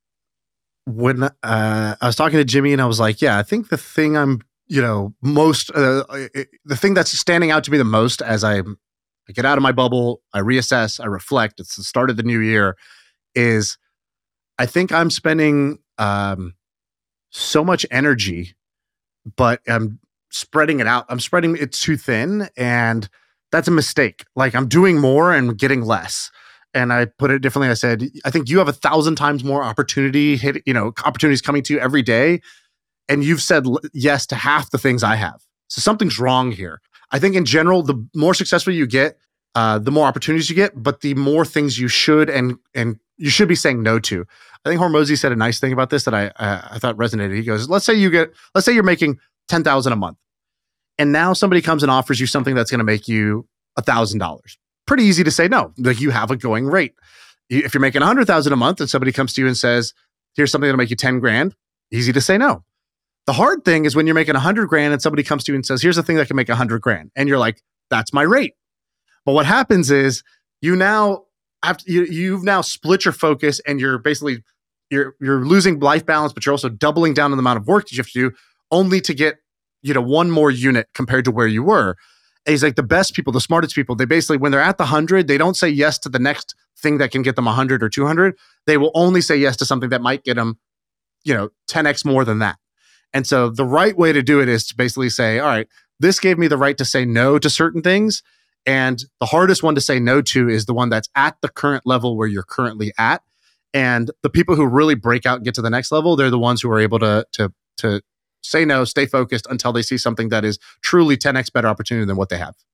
when uh, I was talking to Jimmy and I was like, yeah, I think the thing I'm, you know, most, uh, the thing that's standing out to me the most as I, I get out of my bubble, I reassess, I reflect, it's the start of the new year, is I think I'm spending um, so much energy, but I'm spreading it out. I'm spreading it too thin, and that's a mistake. Like I'm doing more and getting less. And I put it differently. I said, I think you have a thousand times more opportunity hit, you know, opportunities coming to you every day. And you've said yes to half the things I have. So something's wrong here. I think in general, the more successful you get, uh, the more opportunities you get, but the more things you should and and you should be saying no to. I think Hormozi said a nice thing about this that I uh, I thought resonated. He goes, let's say you get, let's say you're making ten thousand a month, and now somebody comes and offers you something that's going to make you a thousand dollars. Pretty easy to say no. Like you have a going rate. If you're making a hundred thousand a month and somebody comes to you and says, here's something that'll make you ten grand, easy to say no. The hard thing is when you're making a hundred grand and somebody comes to you and says, here's the thing that can make a hundred grand. And you're like, that's my rate. But what happens is you now have to, you, you've now split your focus and you're basically, you're, you're losing life balance, but you're also doubling down on the amount of work that you have to do only to get, you know, one more unit compared to where you were. And he's like, the best people, the smartest people, they basically, when they're at the hundred, they don't say yes to the next thing that can get them a hundred or two hundred. They will only say yes to something that might get them, you know, ten x more than that. And so the right way to do it is to basically say, all right, this gave me the right to say no to certain things. And the hardest one to say no to is the one that's at the current level where you're currently at. And the people who really break out and get to the next level, they're the ones who are able to, to, to, say no, stay focused until they see something that is truly ten x better opportunity than what they have.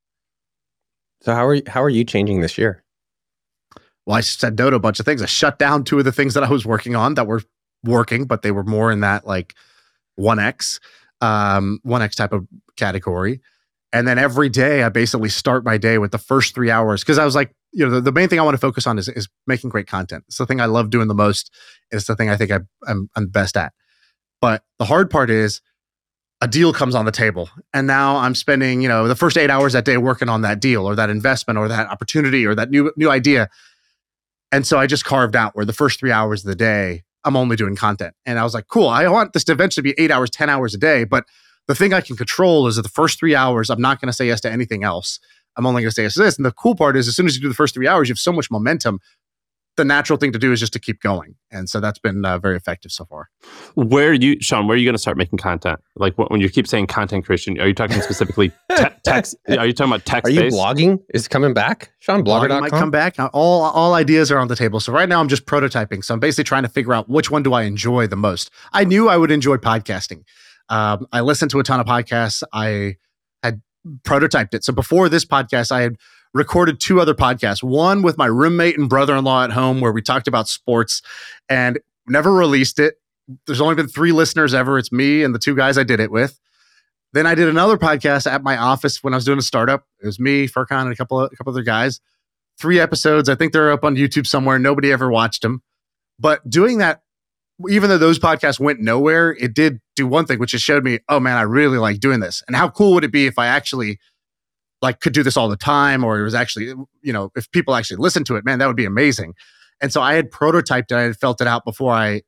So how are you, how are you changing this year? Well, I said no to a bunch of things. I shut down two of the things that I was working on that were working, but they were more in that like one x, um, one x type of category. And then every day I basically start my day with the first three hours. Cause I was like, you know, the, the main thing I want to focus on is, is making great content. It's the thing I love doing the most. It's the thing I think I, I'm, I'm best at. But the hard part is a deal comes on the table. And now I'm spending, you know, the first eight hours that day working on that deal or that investment or that opportunity or that new new idea. And so I just carved out where the first three hours of the day, I'm only doing content. And I was like, cool, I want this to eventually be eight hours, ten hours a day. But the thing I can control is that the first three hours, I'm not going to say yes to anything else. I'm only going to say yes to this. And the cool part is as soon as you do the first three hours, you have so much momentum. The natural thing to do is just to keep going. And so that's been uh, very effective so far. Where are you, Sean, where are you going to start making content? Like when you keep saying content creation, are you talking specifically te- text? Are you talking about text? Are you blogging? Is it coming back? Sean Blogger dot com? Might come back. All, all ideas are on the table. So right now I'm just prototyping. So I'm basically trying to figure out which one do I enjoy the most. I knew I would enjoy podcasting. Um, I listened to a ton of podcasts. I had prototyped it. So before this podcast, I had recorded two other podcasts, one with my roommate and brother-in-law at home where we talked about sports and never released it. There's only been three listeners ever. It's me and the two guys I did it with. Then I did another podcast at my office when I was doing a startup. It was me, Furkan, and a couple of, a couple other guys. Three episodes. I think they're up on YouTube somewhere. Nobody ever watched them. But doing that, even though those podcasts went nowhere, it did do one thing, which just showed me, oh man, I really like doing this. And how cool would it be if I actually like could do this all the time, or it was actually, you know, if people actually listen to it, man, that would be amazing. And so I had prototyped it, I had felt it out before I,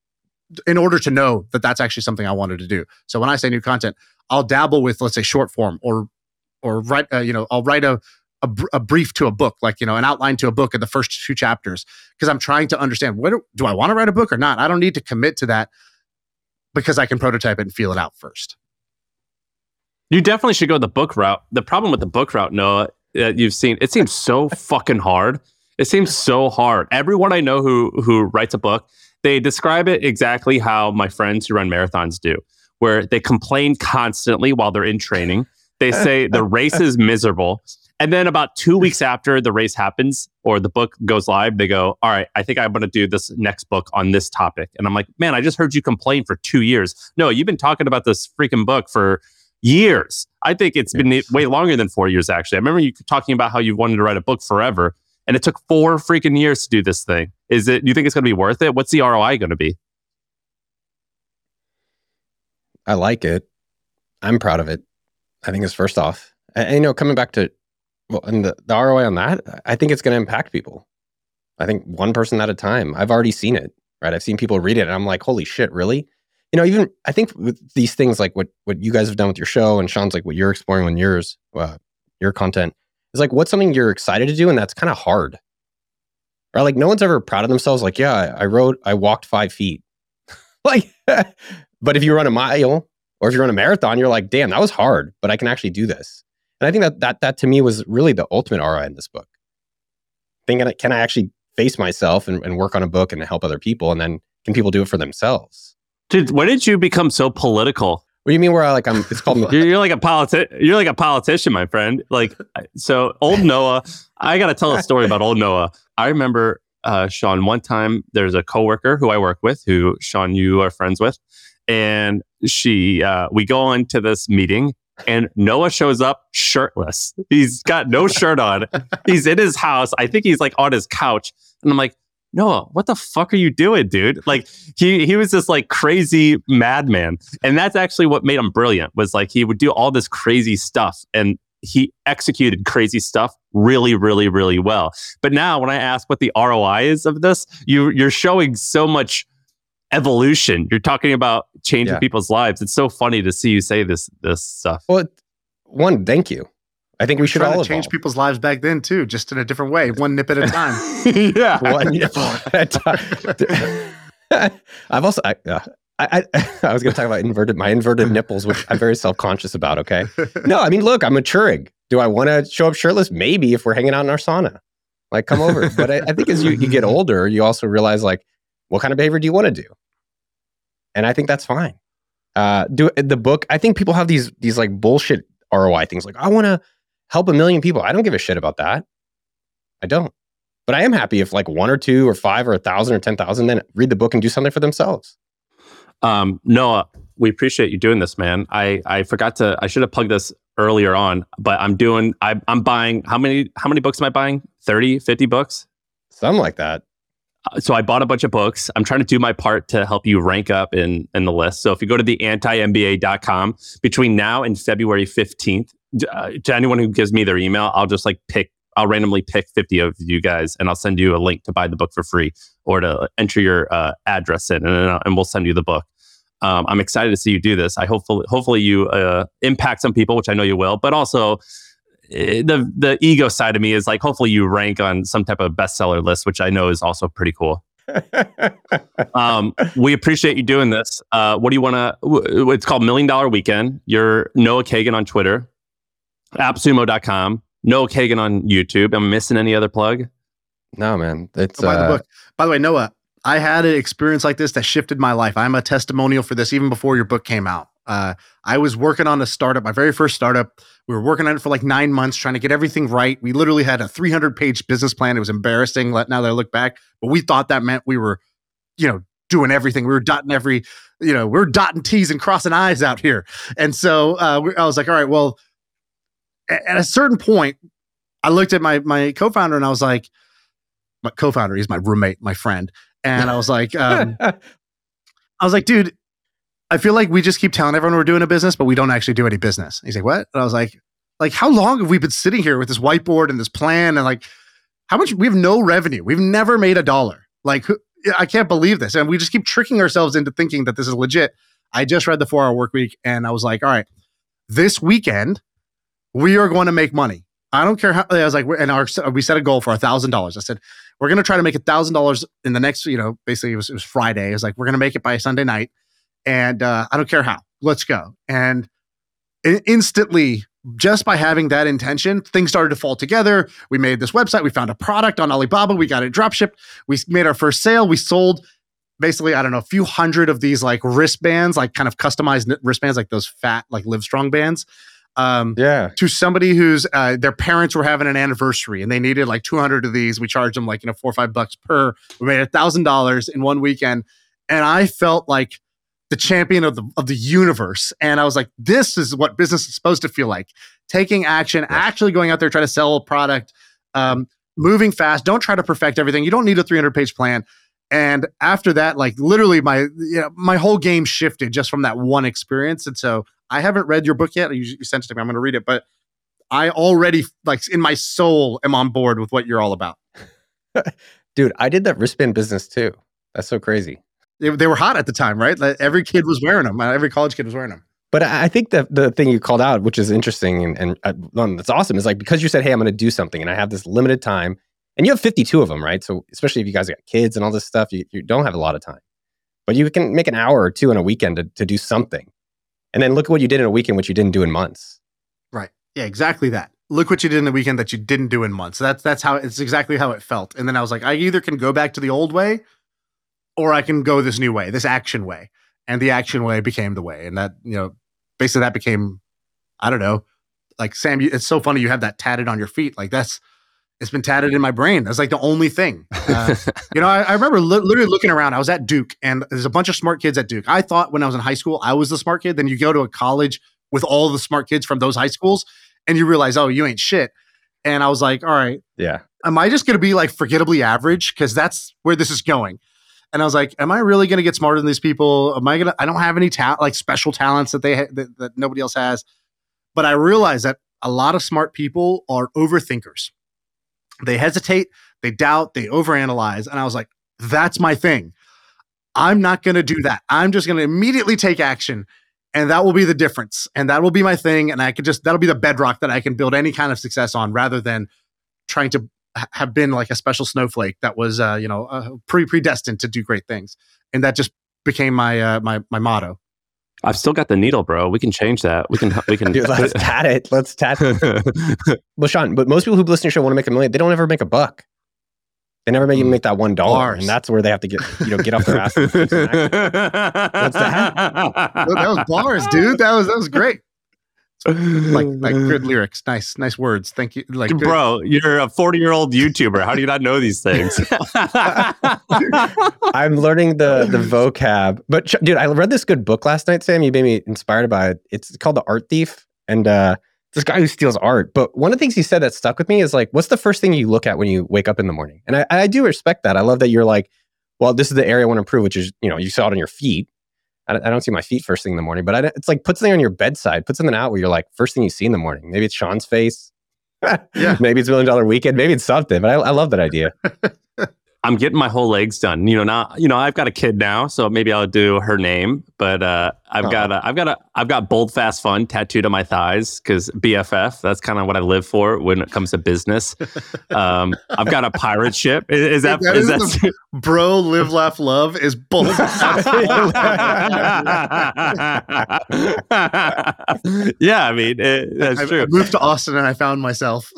in order to know that that's actually something I wanted to do. So when I say new content, I'll dabble with, let's say, short form, or, or write, uh, you know, I'll write a, a, br- a brief to a book, like, you know, an outline to a book in the first two chapters, because I'm trying to understand, what do, do I want to write a book or not? I don't need to commit to that because I can prototype it and feel it out first. You definitely should go the book route. The problem with the book route, Noah, that you've seen, it seems so fucking hard. It seems so hard. Everyone I know who who writes a book, they describe it exactly how my friends who run marathons do, where they complain constantly while they're in training. They say the race is miserable. And then about two weeks after the race happens or the book goes live, they go, all right, I think I'm going to do this next book on this topic. And I'm like, man, I just heard you complain for two years. No, you've been talking about this freaking book for years. I think it's been way longer than four years, actually. I remember you talking about how you wanted to write a book forever, and it took four freaking years to do this thing. Is it, do you think it's going to be worth it? What's the R O I going to be? I like it. I'm proud of it. I think it's first off. And, you know, coming back to, well, and the, the R O I on that, I think it's going to impact people. I think one person at a time. I've already seen it, right? I've seen people read it and I'm like, holy shit, really? You know, even I think with these things like what, what you guys have done with your show and Sean's like what you're exploring on yours, uh, your content is like, what's something you're excited to do? And that's kind of hard. Right? Like no one's ever proud of themselves. Like, yeah, I, I wrote, I walked five feet. Like, but if you run a mile or if you run a marathon, you're like, damn, that was hard, but I can actually do this. And I think that that, that to me was really the ultimate R O I in this book. Thinking, can I actually face myself and, and work on a book and help other people? And then can people do it for themselves? Dude, when did you become so political? What do you mean where I like, I'm, it's called... you're, you're like a politi- You're like a politician, my friend. Like, so old Noah, I got to tell a story about old Noah. I remember, uh, Sean, one time there's a coworker who I work with who, Sean, you are friends with. And she, uh, we go into this meeting and Noah shows up shirtless. He's got no shirt on. He's in his house. I think he's like on his couch. And I'm like, Noah, what the fuck are you doing, dude? Like he he was this like crazy madman. And that's actually what made him brilliant was like he would do all this crazy stuff and he executed crazy stuff really, really, really well. But now when I ask what the R O I is of this, you you're showing so much evolution. You're talking about changing Yeah. people's lives. It's so funny to see you say this this stuff. Well, one, thank you. I think we should Trying all to change evolve. people's lives back then too, just in a different way, one nip at a time. Yeah. One nipple at a time. I've also, I, uh, I, I, I was going to talk about inverted, my inverted nipples, which I'm very self-conscious about. Okay. No, I mean, look, I'm maturing. Do I want to show up shirtless? Maybe if we're hanging out in our sauna, like come over. But I, I think as you, you get older, you also realize like, what kind of behavior do you want to do? And I think that's fine. Uh, do the book. I think people have these, these like bullshit R O I things. Like I want to help a million people. I don't give a shit about that. I don't. But I am happy if like one or two or five or a thousand or ten thousand then read the book and do something for themselves. Um, Noah, we appreciate you doing this, man. I, I forgot to, I should have plugged this earlier on, but I'm doing, I, I'm buying, how many, how many books am I buying? thirty, fifty books? Something like that. Uh, So I bought a bunch of books. I'm trying to do my part to help you rank up in, in the list. So if you go to the anti M B A dot com between now and February fifteenth, uh, to anyone who gives me their email, I'll just like pick, I'll randomly pick fifty of you guys and I'll send you a link to buy the book for free or to enter your uh, address in and, and we'll send you the book. Um, I'm excited to see you do this. I hopefully, hopefully you uh, impact some people, which I know you will, but also uh, the, the ego side of me is like, hopefully you rank on some type of bestseller list, which I know is also pretty cool. um, we appreciate you doing this. Uh, what do you want to, w- it's called Million Dollar Weekend. You're Noah Kagan on Twitter, appsumo dot com, Noah Kagan on YouTube. Am I missing any other plug? No, man. It's Oh, buy the uh, book. By the way, Noah, I had an experience like this that shifted my life. I'm a testimonial for this even before your book came out. Uh, I was working on a startup, my very first startup. We were working on it for like nine months, trying to get everything right. We literally had a three hundred page business plan. It was embarrassing now that I look back, but we thought that meant we were, you know, doing everything. We were dotting every, you know, we we're dotting T's and crossing I's out here. And so uh, we, I was like, all right, well, at a certain point, I looked at my my co-founder and I was like, my co-founder, he's my roommate, my friend. And I was like, um, I was like, dude, I feel like we just keep telling everyone we're doing a business, but we don't actually do any business. He's like, what? And I was like, like, how long have we been sitting here with this whiteboard and this plan? And like, how much, we have no revenue. We've never made a dollar. Like, I can't believe this. And we just keep tricking ourselves into thinking that this is legit. I just read the four hour work week and I was like, all right, this weekend, we are going to make money. I don't care how, I was like, and our, we set a goal for a thousand dollars. I said, we're going to try to make a thousand dollars in the next, you know, basically it was, it was Friday. It was like, we're going to make it by Sunday night. And uh, I don't care how, let's go. And in- instantly, just by having that intention, things started to fall together. We made this website. We found a product on Alibaba. We got it drop shipped. We made our first sale. We sold basically, I don't know, a few hundred of these like wristbands, like kind of customized wristbands, like those fat, like Livestrong bands. Um, yeah. To somebody whose uh, their parents were having an anniversary and they needed like two hundred of these. We charged them like, you know, four or five bucks per. We made a thousand dollars in one weekend. And I felt like the champion of the of the universe. And I was like, this is what business is supposed to feel like. Taking action, yes. Actually going out there, trying to sell a product, um, moving fast. Don't try to perfect everything. You don't need a three hundred page plan. And after that, like literally my you know, my whole game shifted just from that one experience. And so I haven't read your book yet. You, you sent it to me. I'm going to read it, but I already like in my soul am on board with what you're all about. Dude, I did that wristband business too. That's so crazy. They, they were hot at the time, right? Like every kid was wearing them. Every college kid was wearing them. But I I think that the thing you called out, which is interesting and, and uh, one that's awesome, is like because you said, hey, I'm going to do something and I have this limited time and you have fifty-two of them, right? So especially if you guys got kids and all this stuff, you, you don't have a lot of time. But you can make an hour or two in a weekend to, to do something. And then look at what you did in a weekend, which you didn't do in months. Right. Yeah, exactly that. Look what you did in the weekend that you didn't do in months. That's that's how it's exactly how it felt. And then I was like, I either can go back to the old way or I can go this new way, this action way. And the action way became the way. And that, you know, basically that became, I don't know, like Sam, you, it's so funny you have that tatted on your feet. Like that's, it's been tatted in my brain. That's like the only thing. Uh, you know, I, I remember li- literally looking around. I was at Duke and there's a bunch of smart kids at Duke. I thought when I was in high school, I was the smart kid. Then you go to a college with all the smart kids from those high schools and you realize, oh, you ain't shit. And I was like, all right, Yeah. am I just going to be like forgettably average? Because that's where this is going. And I was like, am I really going to get smarter than these people? Am I going to, I don't have any talent, like special talents that they ha- that, that nobody else has. But I realized that a lot of smart people are overthinkers. They hesitate, they doubt, they overanalyze. And I was like, that's my thing. I'm not going to do that. I'm just going to immediately take action. And that will be the difference. And that will be my thing. And I could just, that'll be the bedrock that I can build any kind of success on rather than trying to ha- have been like a special snowflake that was, uh, you know, uh, pre predestined to do great things. And that just became my, uh, my, my motto. I've still got the needle, bro. We can change that. We can. We can. Dude, let's tat it. Let's tat it. Well, Sean, but most people who listen to your show want to make a million. They don't ever make a buck. They never make even make that one dollar, and that's where they have to get you know get off their ass. And fix an act. What's that? That was bars, dude. That was that was great. Like like good lyrics, nice nice words. Thank you. Like good. Bro, you're a forty year old YouTuber. How do you not know these things? I'm learning the the vocab. But dude, I read this good book last night, Sam. You made me inspired by it. It's called The Art Thief, and uh, this guy who steals art. But one of the things he said that stuck with me is like, what's the first thing you look at when you wake up in the morning? And I, I do respect that. I love that you're like, well, this is the area I want to improve, which is you know you saw it on your feet. I don't see my feet first thing in the morning, but I, it's like put something on your bedside, put something out where you're like, first thing you see in the morning. Maybe it's Sean's face. Yeah. Maybe it's Million Dollar Weekend. Maybe it's something, but I, I love that idea. I'm getting my whole legs done. You know, now you know I've got a kid now, so maybe I'll do her name. But uh, I've oh. got a, I've got a, I've got bold, fast, fun tattooed on my thighs because B F F. That's kind of what I live for when it comes to business. Um, I've got a pirate ship. Is, is that, that is is that the, bro? Live, laugh, love is bold. Yeah, I mean it, that's I, true. I moved to Austin and I found myself.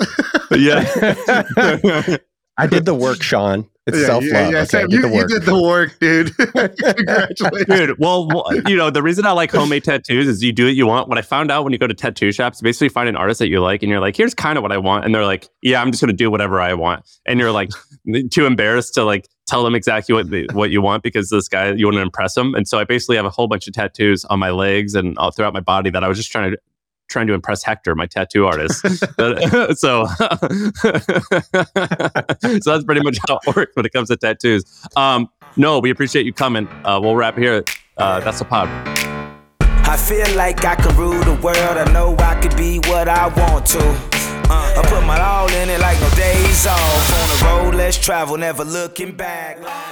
Yeah. I did the work, Sean. It's yeah, self-love. Yeah, yeah. Okay, Sam, did you, the you did the work, dude. Congratulations. Dude, well, you know, the reason I like homemade tattoos is you do what you want. What I found out when you go to tattoo shops, basically find an artist that you like and you're like, here's kind of what I want. And they're like, yeah, I'm just going to do whatever I want. And you're like too embarrassed to like tell them exactly what the, what you want because this guy, you want to impress him. And so I basically have a whole bunch of tattoos on my legs and all throughout my body that I was just trying to trying to impress Hector, my tattoo artist. But, so, so that's pretty much how it works when it comes to tattoos. Um, no, we appreciate you coming. Uh, we'll wrap here. Uh, that's the pod. I feel like I can rule the world. I know I could be what I want to. Uh, I put my all in it like no days off. On the road, let's travel, never looking back.